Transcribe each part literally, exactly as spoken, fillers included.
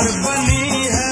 पर बनी है।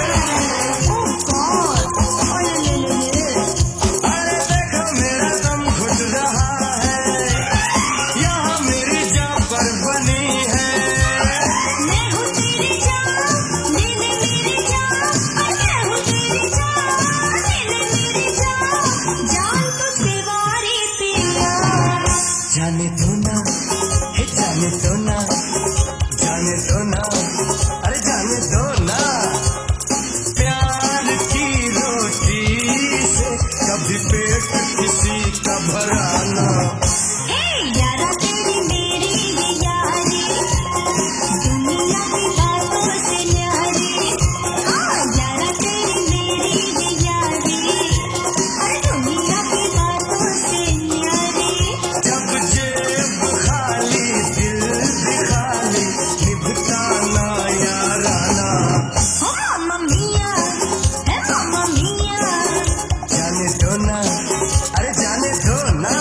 अरे देखो मेरा दम घुट रहा है, यहाँ मेरी जान पर बनी है। मैं हूँ तेरी जान, ले ले मेरी जान, मैं हूँ तेरी जान, ले ले मेरी जान, जान तुझसे वारे तेरा। जाने दो ना, हे जाने दो ना, जाने दो ना, अरे जाने दो ना। प्यार की रोटी से कभी पेट किसी का भरा ना। हे यारा तेरी मेरी ये यारी, दुनिया की बातों से न्यारी। हाँ यारा तेरी मेरी ये यारी, अरे दुनिया की बातों से न्यारी। जब जेब खाली दिल भी खाली, निभता ना याराना। ओ मामा मिया, हे मामा मिया। जाने दो ना, अरे जाने दो ना।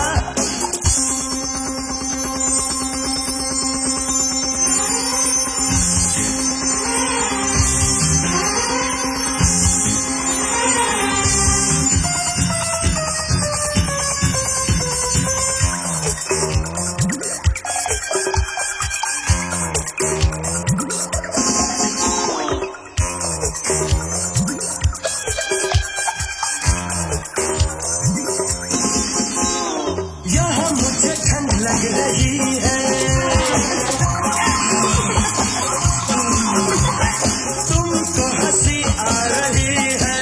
यहाँ मुझे ठंड लग रही है, तुमको हंसी आ रही है।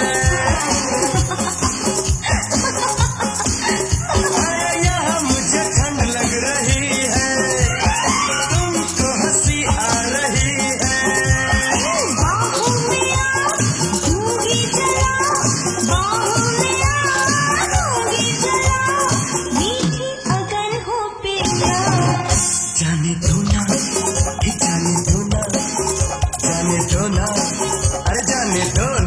अरे यहाँ मुझे ठंड लग रही है, तुमको हंसी आ रही है। बाहों में आ, दूंगी चला, बाहों में आ, दूंगी चला, मीठी अगर हो प्यार। जाने दो ना, हे जाने दो ना, जाने दो ना, अरे जाने दो